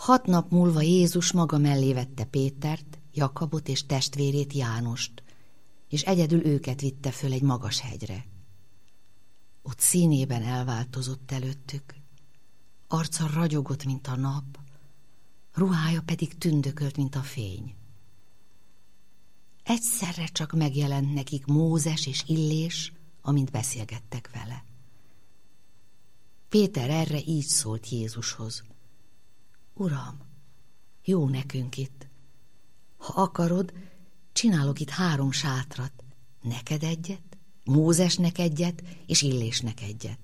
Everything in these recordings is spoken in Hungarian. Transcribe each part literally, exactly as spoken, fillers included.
Hat nap múlva Jézus maga mellé vette Pétert, Jakabot és testvérét Jánost, és egyedül őket vitte föl egy magas hegyre. Ott színében elváltozott előttük, arca ragyogott, mint a nap, ruhája pedig tündökölt, mint a fény. Egyszerre csak megjelent nekik Mózes és Illés, amint beszélgettek vele. Péter erre így szólt Jézushoz: Uram, jó nekünk itt. Ha akarod, csinálok itt három sátrat, neked egyet, Mózesnek egyet és Illésnek egyet.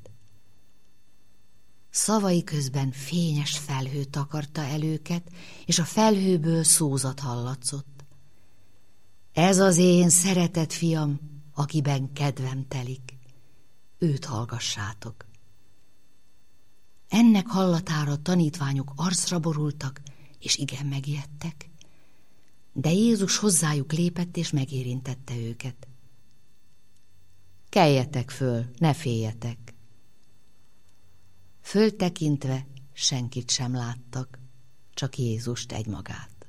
Szavai közben fényes felhő takarta el őket, és a felhőből szózat hallatszott. Ez az én szeretett fiam, akiben kedvem telik. Őt hallgassátok. Ennek hallatára a tanítványok arcra borultak, és igen megijedtek. De Jézus hozzájuk lépett, és megérintette őket. Keljetek föl, ne féljetek. Föltekintve senkit sem láttak, csak Jézust egymagát.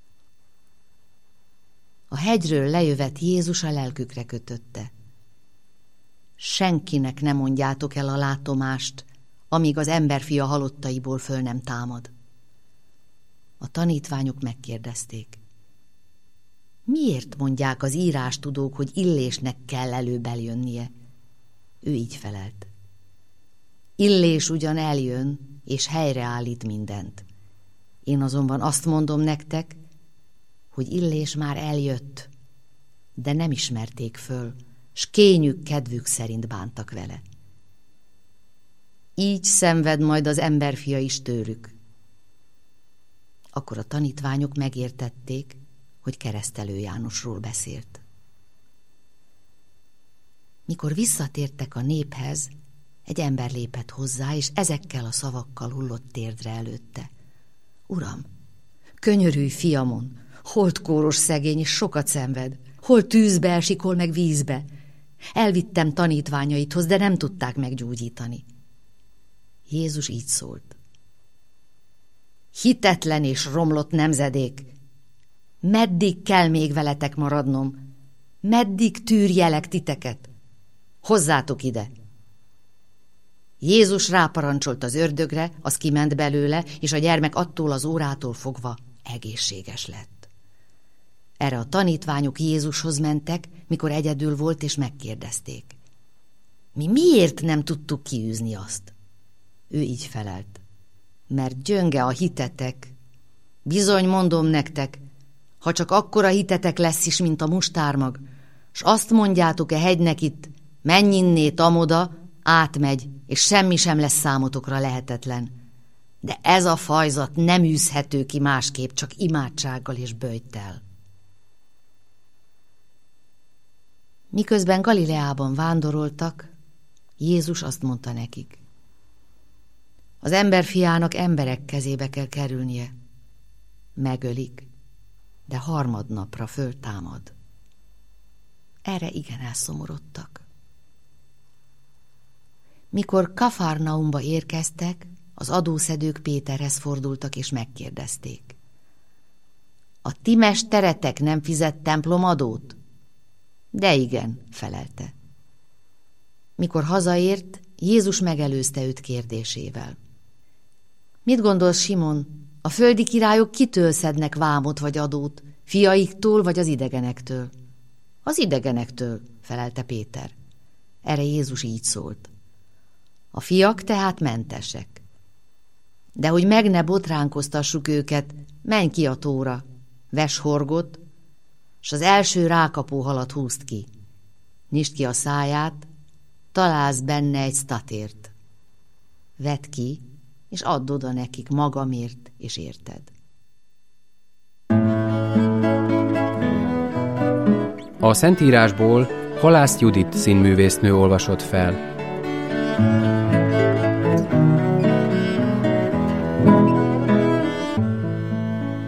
A hegyről lejövett Jézus a lelkükre kötötte. Senkinek ne mondjátok el a látomást, amíg az emberfia halottaiból föl nem támad. A tanítványok megkérdezték: Miért mondják az írástudók, hogy Illésnek kell előbb eljönnie? Ő így felelt: Illés ugyan eljön, és helyreállít mindent. Én azonban azt mondom nektek, hogy Illés már eljött, de nem ismerték föl, s kényük kedvük szerint bántak vele. Így szenved majd az emberfia is tőlük. Akkor a tanítványok megértették, hogy Keresztelő Jánosról beszélt. Mikor visszatértek a néphez, egy ember lépett hozzá, és ezekkel a szavakkal hullott térdre előtte: Uram, könyörülj fiamon, holdkóros szegény, és sokat szenved, hol tűzbe esik, hol meg vízbe. Elvittem tanítványaidhoz, de nem tudták meggyógyítani. Jézus így szólt: Hitetlen és romlott nemzedék! Meddig kell még veletek maradnom? Meddig tűrjelek titeket? Hozzátok ide! Jézus ráparancsolt az ördögre, az kiment belőle, és a gyermek attól az órától fogva egészséges lett. Erre a tanítványok Jézushoz mentek, mikor egyedül volt, és megkérdezték: Mi miért nem tudtuk kiűzni azt? Ő így felelt: Mert gyönge a hitetek. Bizony mondom nektek, ha csak akkora hitetek lesz is, mint a mustármag, s azt mondjátok-e hegynek itt, menj innét amoda, átmegy, és semmi sem lesz számotokra lehetetlen. De ez a fajzat nem űzhető ki másképp, csak imádsággal és böjttel. Miközben Galileában vándoroltak, Jézus azt mondta nekik: Az emberfiának emberek kezébe kell kerülnie. Megölik, de harmadnapra föltámad. Erre igen elszomorodtak. Mikor Kafarnaumba érkeztek, az adószedők Péterhez fordultak, és megkérdezték: A ti mesteretek nem fizet templomadót? De igen, felelte. Mikor hazaért, Jézus megelőzte őt kérdésével: Mit gondolsz, Simon, a földi királyok kitől szednek vámot vagy adót, fiaiktól vagy az idegenektől? Az idegenektől, felelte Péter. Erre Jézus így szólt: A fiak tehát mentesek. De hogy meg ne botránkoztassuk őket, menj ki a tóra, vess horgot, s az első rákapó halat húzd ki. Nyisd ki a száját, találsz benne egy sztatért. Vedd ki, és add oda nekik magamért és érted. A Szentírásból Halász Judit színművésznő olvasott fel.